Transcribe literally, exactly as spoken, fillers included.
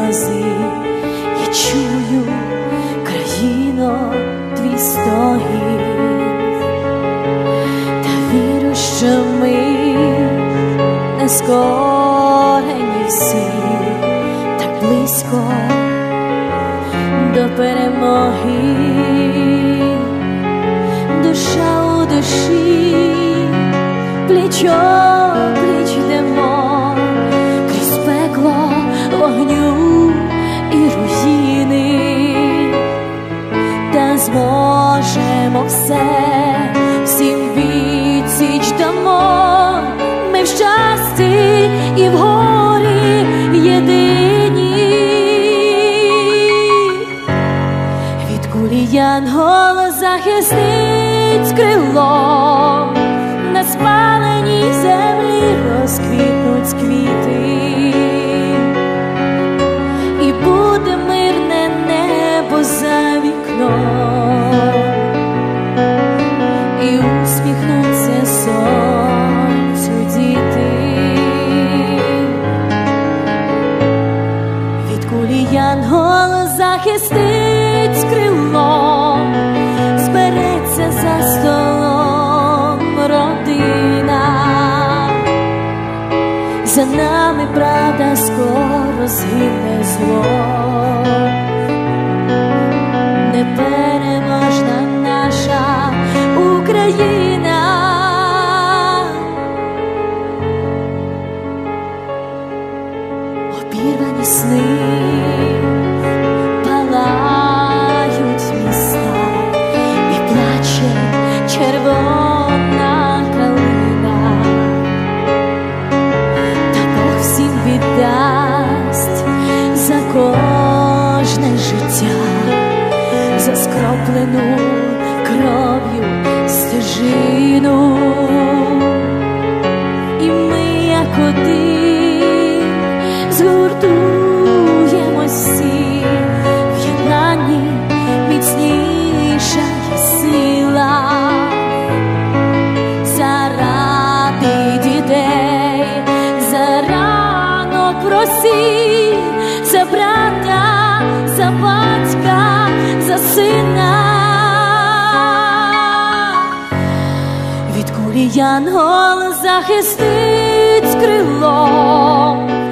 сльози, я чую, країно, твій стогін, та вірю, що ми не скорені всі, так близько до перемоги. Душа у душі, пліч-о-пліч йдемо крізь пекло вогню і руїни, та зможемо все, всім відсіч дамо. Ми в щасті і в горі єдині. Від кулі янгола захистить крилом, на спаленій землі розквітнуть квіти, і буде мирне небо за вікном, і усміхнуться сонцю діти. Від кулі янгола захистить крилом, збереться за столом родина. За нами правда скоро згине зло, непереможна наша Україна. Обірвані сни палають міста, і плаче червона калина, та Бог всім віддасть за кожне життя, за скроплену кров'ю стежину. І ми, як один, згуртуємось всі, в єднанні міцніша є сила. Заради дітей, за ранок просі, за брата, за батька, за сина. Від кулі янгол захистить крилом,